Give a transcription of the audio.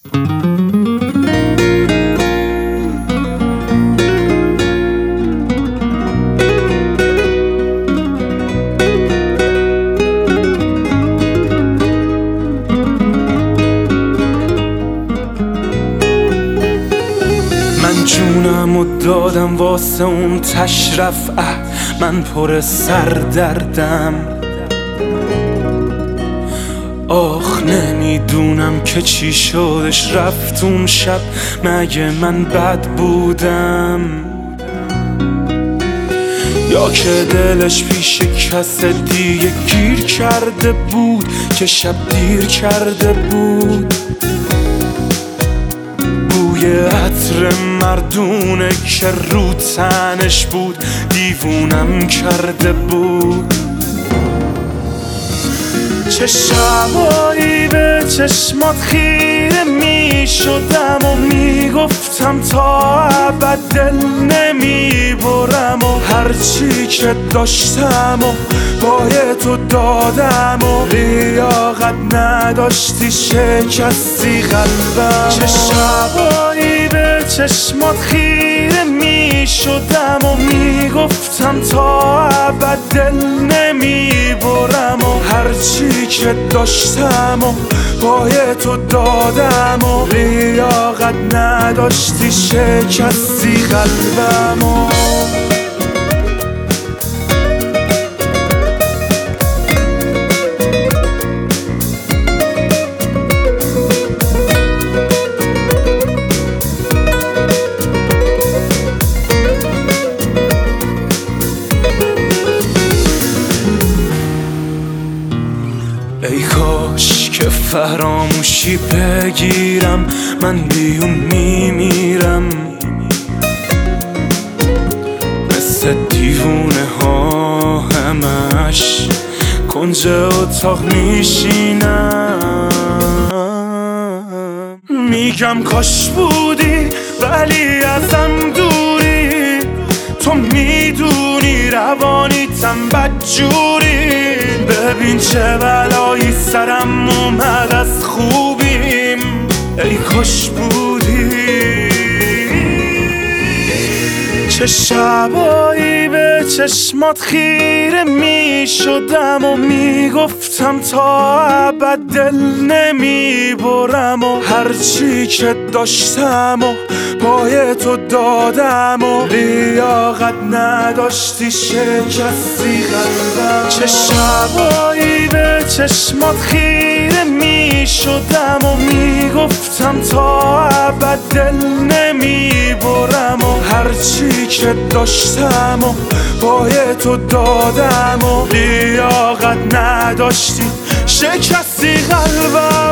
من جونمو دادم واسه اون تشرف، من پر سردردم. آخ نمیدونم که چی شدش رفت اون شب، مگه من بد بودم یا که دلش پیش کس دیگه گیر کرده بود که شب دیر کرده بود. بوی عطر مردونه که رو تنش بود دیوونم کرده بود. چه شبایی به چشمات خیره می شدم و می گفتم تا ابد دل نمی برم و هرچی که داشتم و بای تو دادم و لیاقت نداشتی شکستی قلبم. چه شبایی به چشمات خیره می شدم و می گفتم تا ابد دل نمی برم و هرچی که داشتم و بای تو دادم و لیاقت نداشتی شکستی قلبم و ای کاش که فراموشی بگیرم، من بیون میمیرم مثل دیوونه ها همش کنج اتاق میشینم. میگم کاش بودی ولی ازم دوری، تو میدونی روانیتم بدجوری. ببین چه بلایی سرم اومد از خوبیم، ای کاش بودی. چه شبایی به چشمات خیره می شدم و می گفتم تا ابد دل نمی برم و هرچی که داشتم و پای تو دادم و لیاقت نداشتی شکستی قلبم. چه شبایی به چشمات خیره می شدم و می گفتم تا ابد دل نمی برم و هرچی که داشتم و پای تو دادم و لیاقت نداشتی شکستی قلبم.